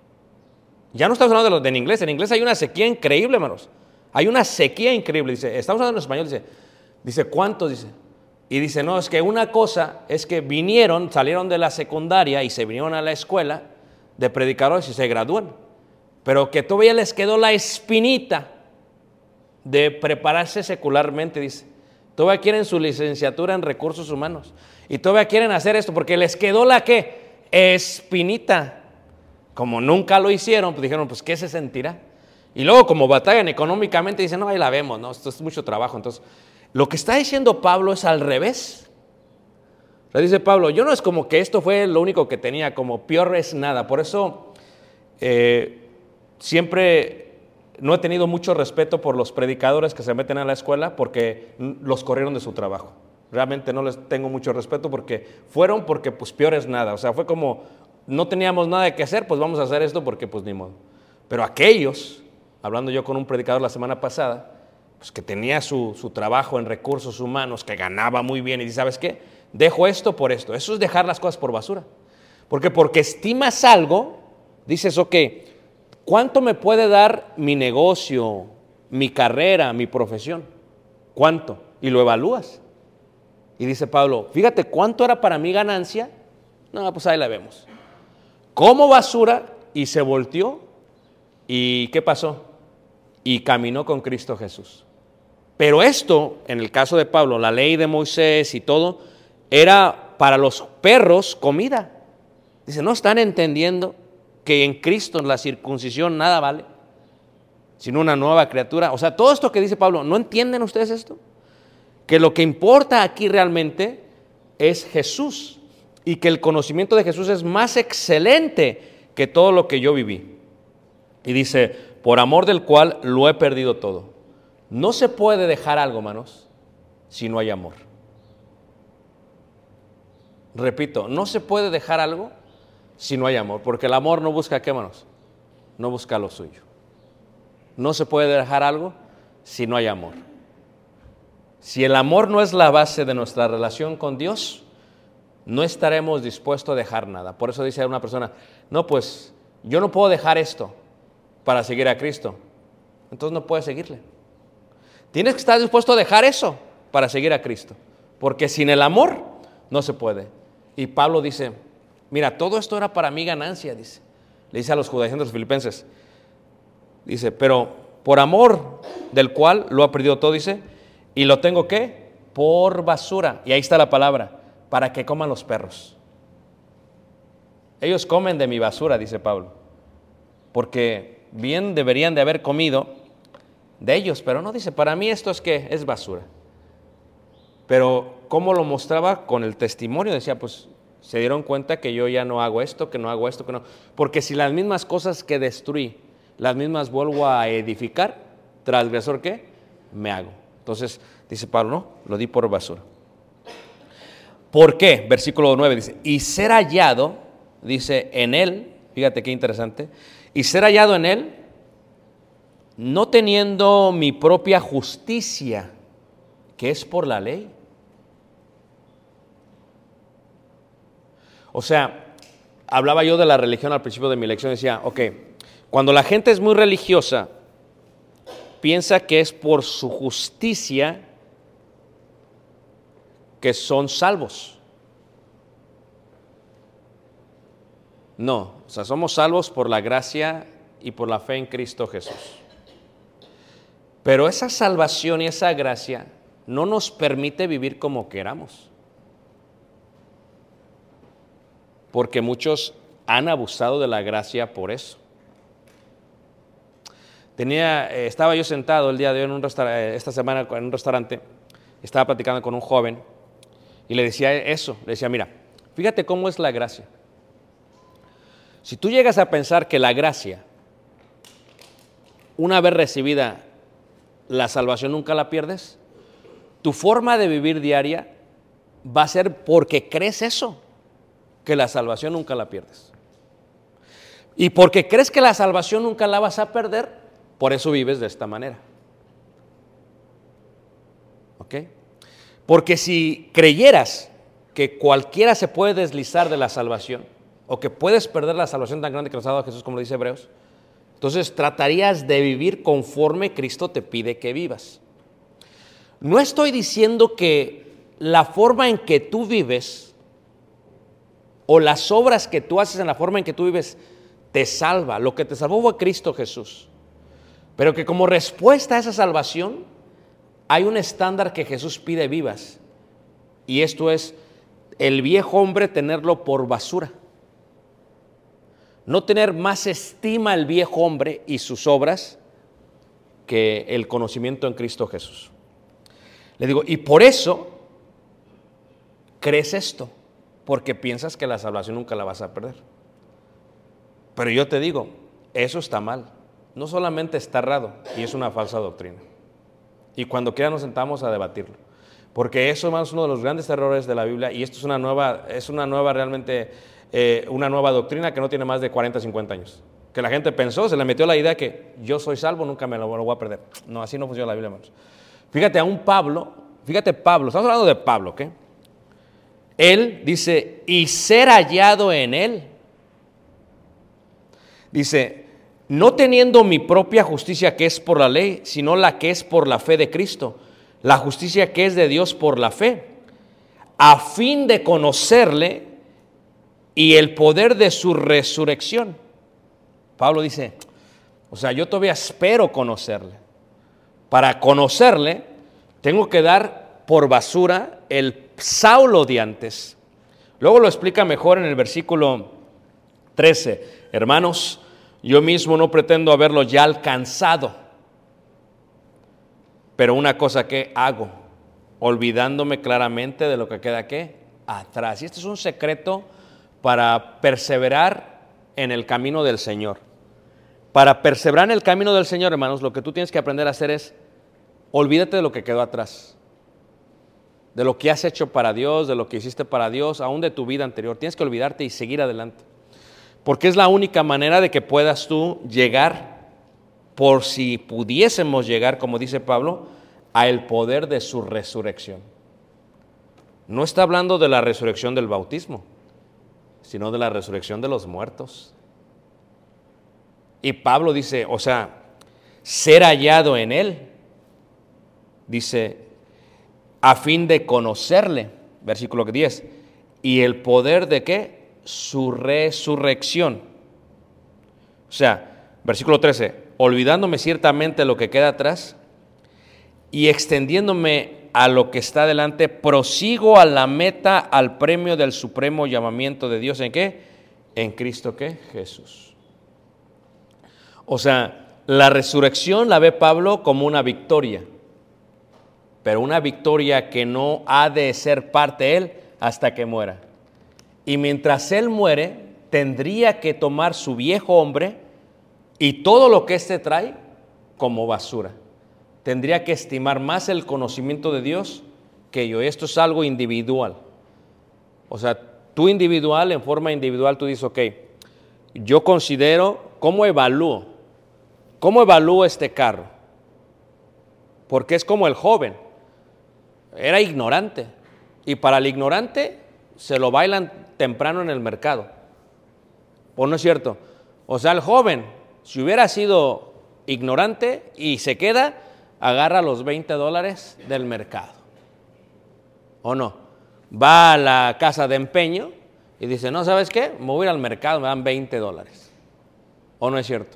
Ya no estamos hablando de los de en inglés hay una sequía increíble, hermanos. Hay una sequía increíble, dice, estamos hablando en español, dice, ¿cuántos? Dice, y dice, no, es que una cosa es que salieron de la secundaria y se vinieron a la escuela de predicadores y se gradúan, pero que todavía les quedó la espinita de prepararse secularmente, dice, todavía quieren su licenciatura en recursos humanos y todavía quieren hacer esto porque les quedó la ¿qué? Espinita. Como nunca lo hicieron, pues dijeron, pues ¿qué se sentirá? Y luego como batallan económicamente, dicen, no, ahí la vemos, no, esto es mucho trabajo. Entonces, lo que está diciendo Pablo es al revés. O sea, dice Pablo, yo no es como que esto fue lo único que tenía, como peor es nada. Por eso siempre no he tenido mucho respeto por los predicadores que se meten a la escuela porque los corrieron de su trabajo. Realmente no les tengo mucho respeto porque pues peor es nada. O sea, fue como, no teníamos nada que hacer, pues vamos a hacer esto porque pues ni modo. Pero aquellos, hablando yo con un predicador la semana pasada, pues que tenía su trabajo en recursos humanos, que ganaba muy bien y dice, ¿sabes qué? Dejo esto por esto. Eso es dejar las cosas por basura. Porque estimas algo, dices, ok, ¿cuánto me puede dar mi negocio, mi carrera, mi profesión? ¿Cuánto? Y lo evalúas. Y dice Pablo, fíjate, ¿cuánto era para mi ganancia? No, pues ahí la vemos. Como basura, y se volteó. ¿Y qué pasó? Y caminó con Cristo Jesús. Pero esto, en el caso de Pablo, la ley de Moisés y todo, era para los perros comida. Dice, ¿no están entendiendo que en Cristo la circuncisión nada vale, sino una nueva criatura? O sea, todo esto que dice Pablo, ¿no entienden ustedes esto? Que lo que importa aquí realmente es Jesús y que el conocimiento de Jesús es más excelente que todo lo que yo viví. Y dice, por amor del cual lo he perdido todo. No se puede dejar algo, hermanos, si no hay amor. Repito, no se puede dejar algo si no hay amor, porque el amor no busca, ¿qué, hermanos? No busca lo suyo. No se puede dejar algo si no hay amor. Si el amor no es la base de nuestra relación con Dios, no estaremos dispuestos a dejar nada. Por eso dice una persona, no, pues yo no puedo dejar esto para seguir a Cristo. entonces no puedes seguirle. Tienes que estar dispuesto a dejar eso para seguir a Cristo, porque sin el amor no se puede. Y Pablo dice, mira, todo esto era para mi ganancia, dice. Le dice a los judaizantes, los filipenses, dice, pero por amor del cual lo ha perdido todo, dice, y lo tengo ¿qué? Por basura. Y ahí está la palabra, para que coman los perros. Ellos comen de mi basura, dice Pablo, porque bien deberían de haber comido de ellos, pero no, dice, para mí esto es ¿qué? Es basura. Pero ¿cómo lo mostraba? Con el testimonio, decía, pues se dieron cuenta que yo ya no hago esto, que no hago esto, que no. Porque si las mismas cosas que destruí, las mismas vuelvo a edificar, transgresor ¿qué? Me hago. Entonces, dice Pablo, no, lo di por basura. ¿Por qué? Versículo 9 dice, y ser hallado, dice, en él, fíjate qué interesante, y ser hallado en él, no teniendo mi propia justicia, que es por la ley. O sea, hablaba yo de la religión al principio de mi lección, decía, ok, cuando la gente es muy religiosa, piensa que es por su justicia que son salvos. No, o sea, somos salvos por la gracia y por la fe en Cristo Jesús. Pero esa salvación y esa gracia no nos permite vivir como queramos. Porque muchos han abusado de la gracia por eso. Estaba yo sentado el día de hoy esta semana en un restaurante, estaba platicando con un joven y le decía eso, le decía, mira, fíjate cómo es la gracia. Si tú llegas a pensar que la gracia, una vez recibida, la salvación nunca la pierdes, tu forma de vivir diaria va a ser porque crees eso, que la salvación nunca la pierdes. Y porque crees que la salvación nunca la vas a perder, por eso vives de esta manera. ¿Ok? Porque si creyeras que cualquiera se puede deslizar de la salvación, o que puedes perder la salvación tan grande que nos ha dado Jesús, como lo dice Hebreos, entonces tratarías de vivir conforme Cristo te pide que vivas. No estoy diciendo que la forma en que tú vives o las obras que tú haces en la forma en que tú vives te salva. Lo que te salvó fue Cristo Jesús. Pero que como respuesta a esa salvación hay un estándar que Jesús pide vivas. Y esto es el viejo hombre tenerlo por basura. No tener más estima al viejo hombre y sus obras que el conocimiento en Cristo Jesús. Le digo, y por eso crees esto, porque piensas que la salvación nunca la vas a perder. Pero yo te digo, eso está mal. No solamente está errado, y es una falsa doctrina. Y cuando quiera nos sentamos a debatirlo. Porque eso, hermanos, es uno de los grandes errores de la Biblia, y esto es una nueva doctrina que no tiene más de 40, 50 años. Que la gente pensó, se le metió la idea que yo soy salvo, nunca me lo voy a perder. No, así no funciona la Biblia, hermanos. Fíjate Pablo, estamos hablando de Pablo, ¿qué? Él dice, y ser hallado en él. Dice, no teniendo mi propia justicia que es por la ley, sino la que es por la fe de Cristo, la justicia que es de Dios por la fe, a fin de conocerle y el poder de su resurrección. Pablo dice, o sea, yo todavía espero conocerle. Para conocerle, tengo que dar por basura el Saulo de antes. Luego lo explica mejor en el versículo 13. Hermanos, yo mismo no pretendo haberlo ya alcanzado, pero una cosa que hago, olvidándome claramente de lo que queda ¿qué? Atrás. Y este es un secreto para perseverar en el camino del Señor. Para perseverar en el camino del Señor, hermanos, lo que tú tienes que aprender a hacer es olvídate de lo que quedó atrás, de lo que has hecho para Dios, de lo que hiciste para Dios, aún de tu vida anterior. Tienes que olvidarte y seguir adelante, porque es la única manera de que puedas tú llegar, por si pudiésemos llegar, como dice Pablo, a el poder de su resurrección. No está hablando de la resurrección del bautismo, sino de la resurrección de los muertos. Y Pablo dice, o sea, ser hallado en Él. Dice, a fin de conocerle, versículo 10, y el poder de ¿qué? Su resurrección. O sea, versículo 13, olvidándome ciertamente lo que queda atrás y extendiéndome a lo que está delante, prosigo a la meta, al premio del supremo llamamiento de Dios. ¿En qué? En Cristo, ¿qué? Jesús. O sea, la resurrección la ve Pablo como una victoria, pero una victoria que no ha de ser parte de él hasta que muera. Y mientras él muere, tendría que tomar su viejo hombre y todo lo que éste trae como basura. Tendría que estimar más el conocimiento de Dios que yo. Esto es algo individual. O sea, tú individual, en forma individual, tú dices, ok, yo considero, ¿cómo evalúo este carro? Porque es como el joven. Era ignorante. Y para el ignorante se lo bailan temprano en el mercado. ¿O no es cierto? O sea, el joven, si hubiera sido ignorante y se queda, agarra los $20 del mercado. ¿O no? Va a la casa de empeño y dice, no, ¿sabes qué? Me voy a ir al mercado, me dan $20. ¿O no es cierto?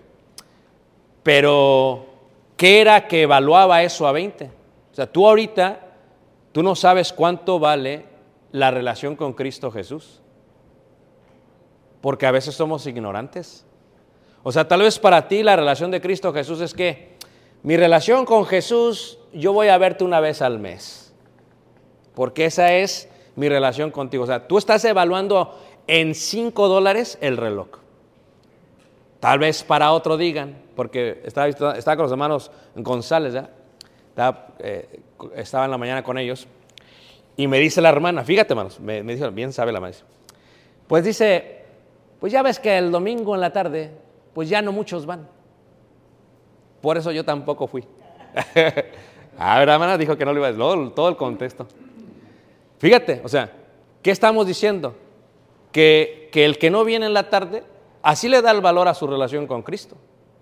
Pero, ¿qué era que evaluaba eso a 20? O sea, tú ahorita, tú no sabes cuánto vale la relación con Cristo Jesús. Porque a veces somos ignorantes. O sea, tal vez para ti la relación de Cristo Jesús es que mi relación con Jesús, yo voy a verte una vez al mes. Porque esa es mi relación contigo. O sea, tú estás evaluando en $5 el reloj. Tal vez para otro digan, porque estaba con los hermanos González, ¿ya? Estaba en la mañana con ellos, y me dice la hermana, fíjate hermanos, me dijo, bien sabe la maestra, pues dice, pues ya ves que el domingo en la tarde, pues ya no muchos van. Por eso yo tampoco fui. A ver, hermana dijo que no le iba a decir, todo el contexto. Fíjate, o sea, ¿qué estamos diciendo? Que el que no viene en la tarde, así le da el valor a su relación con Cristo.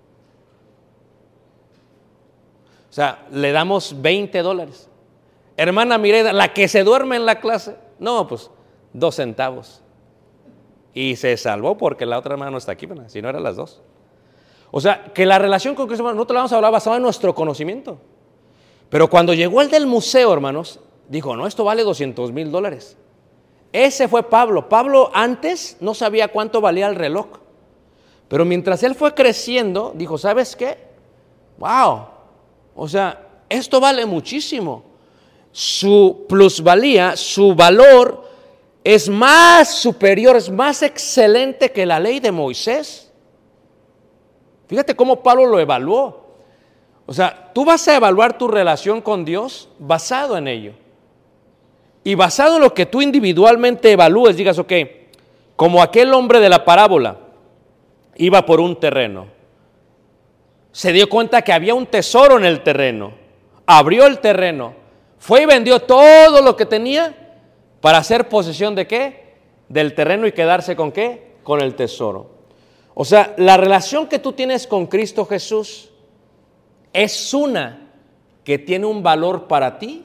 O sea, le damos $20. Hermana Mireda, la que se duerme en la clase, no, pues 2 centavos. Y se salvó porque la otra hermana no está aquí, ¿verdad? Si no eran las 2. O sea, que la relación con Cristo, no te la vamos a hablar basada en nuestro conocimiento. Pero cuando llegó el del museo, hermanos, dijo, no, esto vale $200,000. Ese fue Pablo. Pablo antes no sabía cuánto valía el reloj. Pero mientras él fue creciendo, dijo, ¿sabes qué? ¡Wow! O sea, esto vale muchísimo. Su plusvalía, su valor es más superior, es más excelente que la ley de Moisés. Fíjate cómo Pablo lo evaluó. O sea, tú vas a evaluar tu relación con Dios basado en ello. Y basado en lo que tú individualmente evalúes, digas, ok, como aquel hombre de la parábola iba por un terreno, se dio cuenta que había un tesoro en el terreno, abrió el terreno, fue y vendió todo lo que tenía para hacer posesión ¿de qué? Del terreno y quedarse ¿con qué? Con el tesoro. O sea, la relación que tú tienes con Cristo Jesús es una que tiene un valor para ti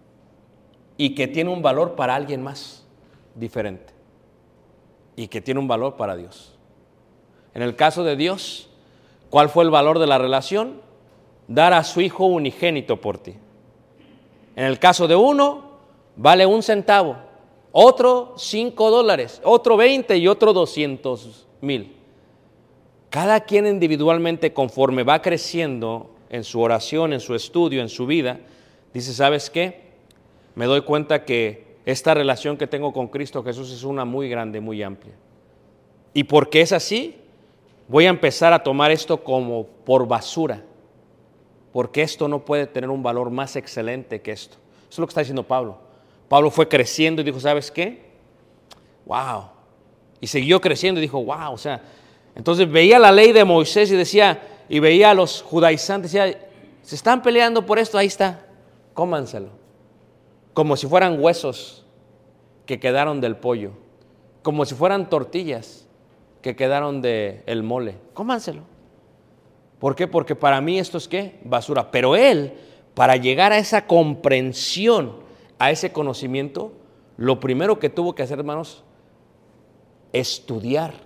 y que tiene un valor para alguien más diferente y que tiene un valor para Dios. En el caso de Dios, ¿cuál fue el valor de la relación? Dar a su Hijo unigénito por ti. En el caso de uno, vale 1 centavo, otro $5, otro 20 y otro 200,000. Cada quien individualmente, conforme va creciendo en su oración, en su estudio, en su vida, dice, ¿sabes qué? Me doy cuenta que esta relación que tengo con Cristo Jesús es una muy grande, muy amplia. Y porque es así, voy a empezar a tomar esto como por basura, porque esto no puede tener un valor más excelente que esto. Eso es lo que está diciendo Pablo. Pablo fue creciendo y dijo, ¿sabes qué? ¡Wow! Y siguió creciendo y dijo, ¡wow! O sea, entonces veía la ley de Moisés y decía, y veía a los judaizantes, decía, se están peleando por esto, ahí está, cómanselo. Como si fueran huesos que quedaron del pollo, como si fueran tortillas que quedaron del mole, cómanselo. ¿Por qué? Porque para mí esto es ¿qué? Basura. Pero él, para llegar a esa comprensión, a ese conocimiento, lo primero que tuvo que hacer, hermanos, estudiar.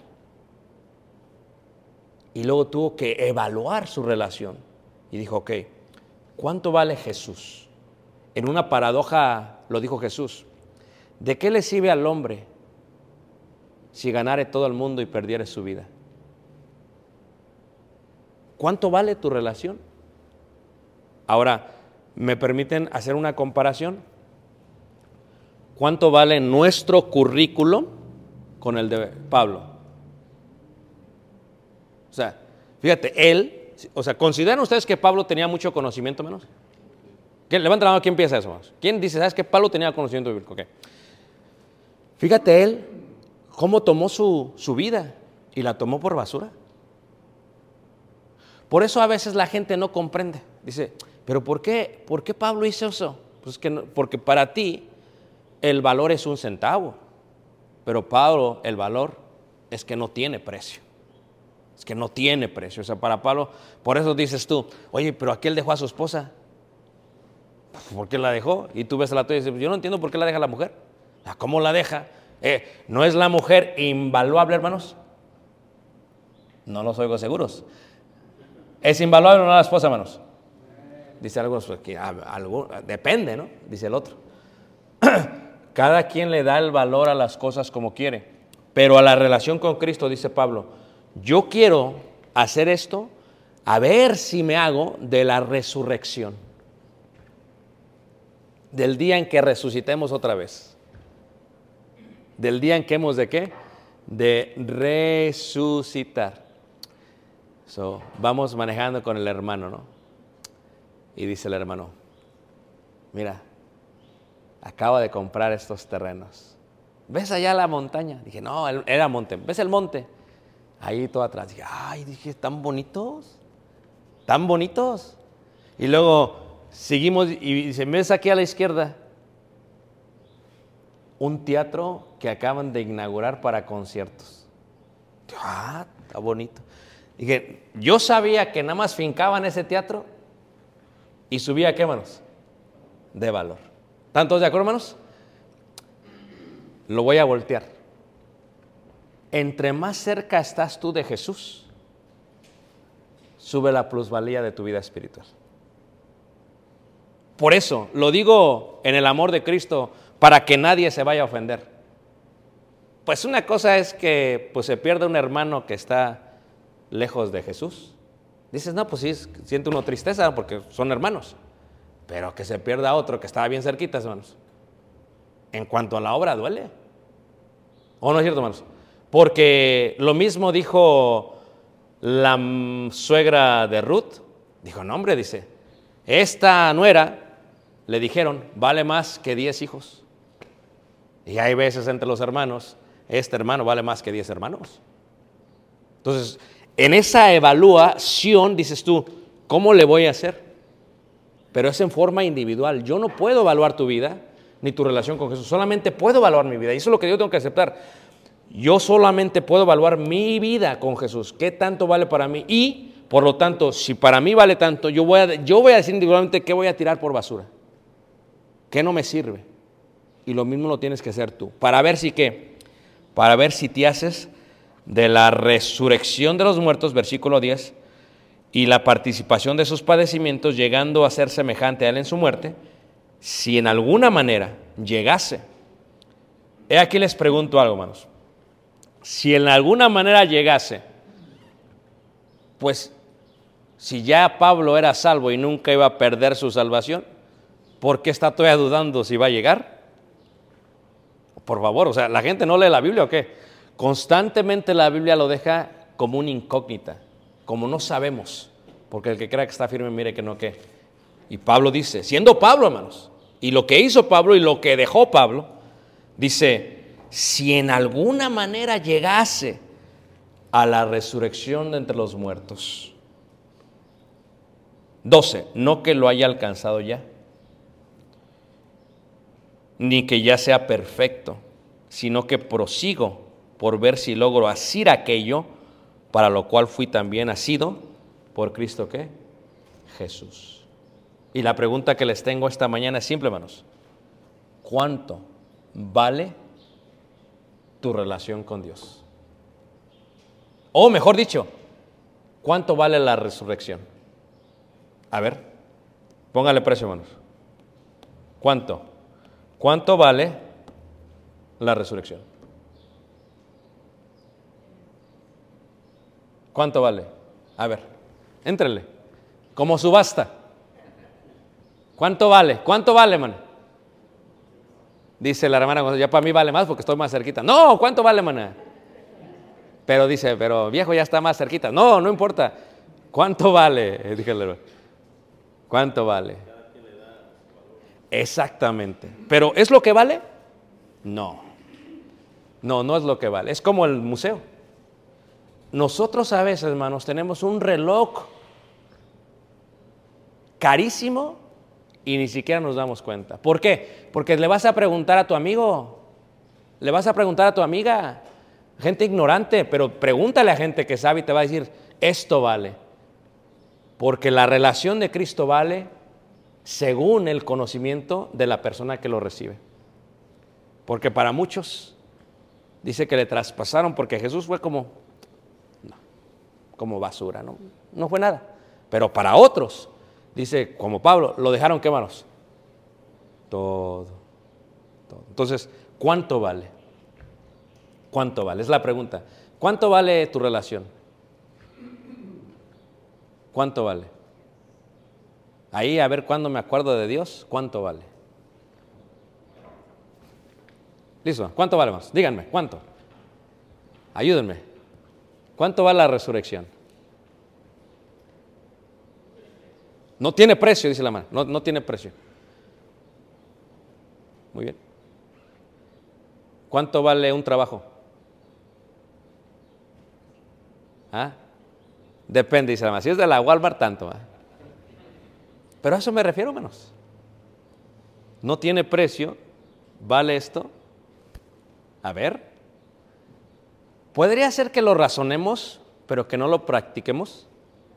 Y luego tuvo que evaluar su relación. Y dijo, ok, ¿cuánto vale Jesús? En una paradoja lo dijo Jesús. ¿De qué le sirve al hombre si ganare todo el mundo y perdiere su vida? ¿Cuánto vale tu relación? Ahora, ¿me permiten hacer una comparación? ¿Cuánto vale nuestro currículo con el de Pablo? O sea, fíjate, él, ¿consideran ustedes que Pablo tenía mucho conocimiento menos? Levanta la mano, ¿quién piensa eso? ¿Quién dice, sabes que Pablo tenía conocimiento bíblico? Okay. Fíjate él, cómo tomó su vida y la tomó por basura. Por eso a veces la gente no comprende. Dice, ¿pero por qué Pablo hizo eso? Pues porque para ti el valor es un centavo, pero Pablo el valor es que no tiene precio. Es que no tiene precio. O sea, para Pablo, por eso dices tú, oye, pero aquel dejó a su esposa. ¿Por qué la dejó? Y tú ves a la tuya y dices, yo no entiendo por qué la deja la mujer. ¿Cómo la deja? ¿No es la mujer invaluable, hermanos? No los oigo seguros. ¿Es invaluable o no la esposa, hermanos? Dice algo, que algo depende, ¿no? Dice el otro. Cada quien le da el valor a las cosas como quiere. Pero a la relación con Cristo, dice Pablo, yo quiero hacer esto a ver si me hago de la resurrección. Del día en que resucitemos otra vez. Del día en que hemos de ¿qué? De resucitar. Vamos manejando con el hermano, ¿no? Y dice el hermano, mira, acabo de comprar estos terrenos. ¿Ves allá la montaña? Dije, no, era monte. ¿Ves el monte? Ahí todo atrás. Dije, tan bonitos. Tan bonitos. Y luego seguimos y dice, ¿ves aquí a la izquierda? Un teatro que acaban de inaugurar para conciertos. Está bonito. Dije, yo sabía que nada más fincaban ese teatro y subía, ¿qué, hermanos? De valor. ¿Están todos de acuerdo, hermanos? Lo voy a voltear. Entre más cerca estás tú de Jesús, sube la plusvalía de tu vida espiritual. Por eso, lo digo en el amor de Cristo, para que nadie se vaya a ofender. Pues una cosa es que se pierda un hermano que está lejos de Jesús. Dices, no, pues sí, siente uno tristeza porque son hermanos. Pero que se pierda otro que estaba bien cerquita, hermanos. En cuanto a la obra, duele. ¿O no es cierto, hermanos? Porque lo mismo dijo la suegra de Ruth. Dijo, no, hombre, dice, esta nuera, le dijeron, vale más que 10 hijos. Y hay veces entre los hermanos, este hermano vale más que 10 hermanos. Entonces, en esa evaluación dices tú, ¿cómo le voy a hacer? Pero es en forma individual. Yo no puedo evaluar tu vida ni tu relación con Jesús. Solamente puedo evaluar mi vida. Y eso es lo que yo tengo que aceptar. Yo solamente puedo evaluar mi vida con Jesús. ¿Qué tanto vale para mí? Y, por lo tanto, si para mí vale tanto, yo voy a decir individualmente qué voy a tirar por basura. ¿Qué no me sirve? Y lo mismo lo tienes que hacer tú. Para ver si qué. Para ver si te haces de la resurrección de los muertos, versículo 10, y la participación de sus padecimientos, llegando a ser semejante a él en su muerte, si en alguna manera llegase. He aquí les pregunto algo, hermanos. Si en alguna manera llegase, pues si ya Pablo era salvo y nunca iba a perder su salvación, ¿por qué está todavía dudando si va a llegar? Por favor, ¿la gente no lee la Biblia o qué? Constantemente la Biblia lo deja como una incógnita, como no sabemos, porque el que crea que está firme, mire que no qué. Y Pablo dice, siendo Pablo, hermanos, y lo que hizo Pablo y lo que dejó Pablo, dice, si en alguna manera llegase a la resurrección de entre los muertos. 12, no que lo haya alcanzado ya, ni que ya sea perfecto, sino que prosigo por ver si logro asir aquello para lo cual fui también asido por Cristo, ¿qué? Jesús. Y la pregunta que les tengo esta mañana es simple, hermanos. ¿Cuánto vale tu relación con Dios? O mejor dicho, ¿cuánto vale la resurrección? A ver, póngale precio, hermanos. ¿Cuánto? ¿Cuánto vale la resurrección? ¿Cuánto vale? A ver, éntrele. Como subasta. ¿Cuánto vale? ¿Cuánto vale, hermano? Dice la hermana, ya para mí vale más porque estoy más cerquita. No, ¿cuánto vale, hermana? Pero dice, pero viejo ya está más cerquita. No, no importa. ¿Cuánto vale? Dígale, ¿cuánto vale? Exactamente. ¿Pero es lo que vale? No. No, no es lo que vale. Es como el museo. Nosotros a veces, hermanos, tenemos un reloj carísimo y ni siquiera nos damos cuenta. ¿Por qué? Porque le vas a preguntar a tu amigo, le vas a preguntar a tu amiga, gente ignorante, pero pregúntale a gente que sabe y te va a decir, esto vale. Porque la relación de Cristo vale según el conocimiento de la persona que lo recibe. Porque para muchos, dice que le traspasaron porque Jesús fue como basura, no fue nada. Pero para otros, dice, como Pablo, lo dejaron, ¿qué, hermanos? Todo. Entonces, ¿cuánto vale? ¿Cuánto vale? Es la pregunta. ¿Cuánto vale tu relación? ¿Cuánto vale? Ahí, a ver cuándo me acuerdo de Dios, ¿cuánto vale? Listo, ¿cuánto vale más? Díganme, ¿cuánto? Ayúdenme. ¿Cuánto vale la resurrección? No tiene precio, dice la mano. No tiene precio. Muy bien. ¿Cuánto vale un trabajo? ¿Ah? Depende, dice la mano. Si es de la Walmart, tanto. Pero a eso me refiero, menos. No tiene precio. ¿Vale esto? A ver. ¿Podría ser que lo razonemos, pero que no lo practiquemos?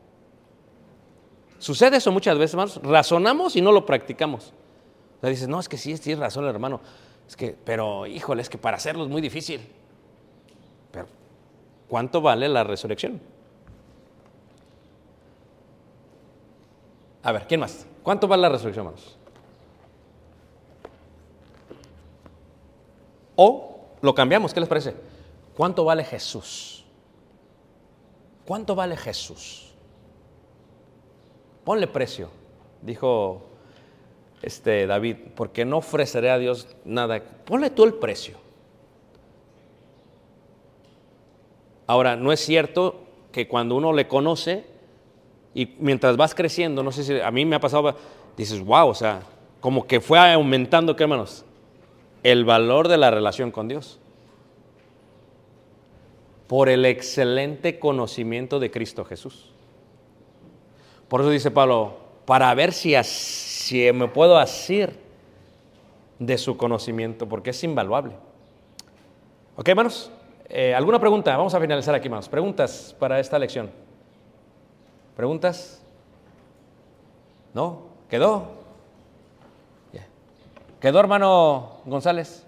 Sucede eso muchas veces, hermanos. Razonamos y no lo practicamos. O sea, dices, no, es que sí es razón el hermano. Pero, híjole, es que para hacerlo es muy difícil. Pero, ¿cuánto vale la resurrección? A ver, ¿quién más? ¿Cuánto vale la resurrección, hermanos? O lo cambiamos, ¿qué les parece? ¿Cuánto vale Jesús? ¿Cuánto vale Jesús? Ponle precio, dijo David, porque no ofreceré a Dios nada. Ponle tú el precio. Ahora, no es cierto que cuando uno le conoce y mientras vas creciendo, no sé si a mí me ha pasado, dices, wow, o sea, como que fue aumentando, ¿qué, hermanos? El valor de la relación con Dios. Por el excelente conocimiento de Cristo Jesús. Por eso dice Pablo, para ver si me puedo asir de su conocimiento, porque es invaluable. Ok, hermanos, ¿alguna pregunta? Vamos a finalizar aquí, hermanos. ¿Preguntas para esta lección? ¿Preguntas? ¿No? ¿Quedó? Yeah. ¿Quedó, hermano González?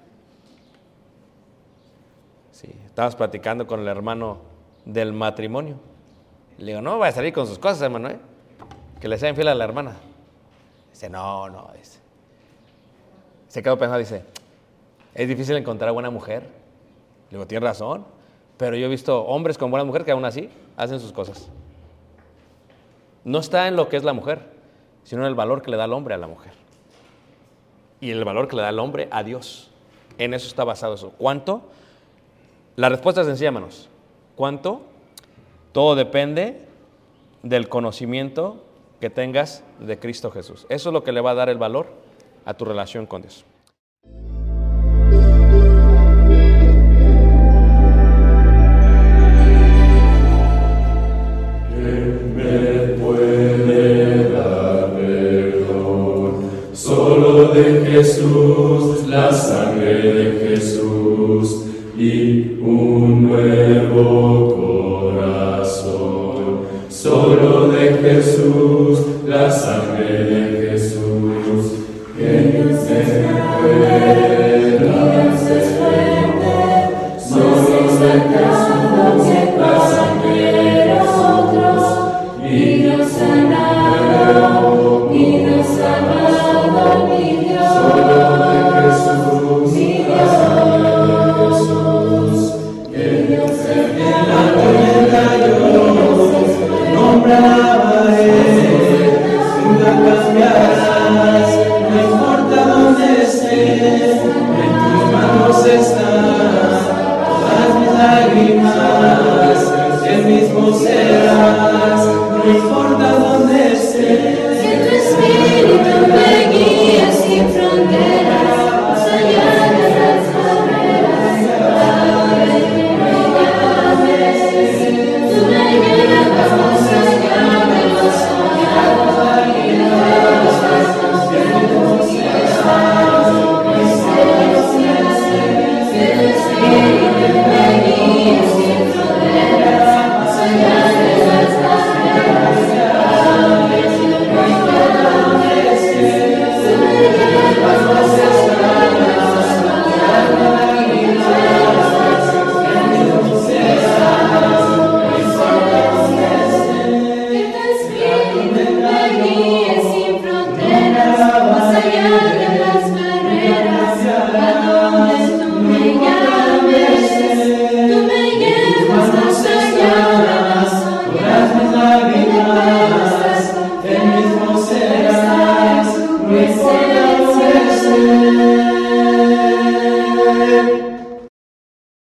Sí, estabas platicando con el hermano del matrimonio. Le digo, no, va a salir con sus cosas, hermano, que le sea infiel a la hermana. Dice, no, dice. Se quedó pensando, dice, es difícil encontrar buena mujer. Le digo, tienes razón, pero yo he visto hombres con buena mujer que aún así hacen sus cosas. No está en lo que es la mujer, sino en el valor que le da el hombre a la mujer. Y el valor que le da el hombre a Dios. En eso está basado eso. ¿Cuánto? La respuesta es sencilla, hermanos. ¿Cuánto? Todo depende del conocimiento que tengas de Cristo Jesús. Eso es lo que le va a dar el valor a tu relación con Dios. Solo de Jesús, la sangre de Jesús, y y un nuevo corazón. Solo de Jesús, la sangre de Jesús, que Dios es fuera, solo de Jesús, la sangre de nosotros, y Dios sanado, y Dios sanado, mi Dios, solo de Jesús, mi Dios, Jesús, que Dios es en la tormenta yo nombraba Él, nunca cambiarás, no importa dónde estés, en tus manos están todas mis lágrimas, el mismo serás, no importa dónde estés. Que tu espíritu me guíe sin fronteras, más allá de las barreras, ahora que me llames, tú me llevas más allá de lo soñado, y de los pasos que tú llevas, presencias, que tu espíritu me guíe sin fronteras, más allá de las barreras, ahora que me llames, tú me llevas más allá de lo soñado, y de los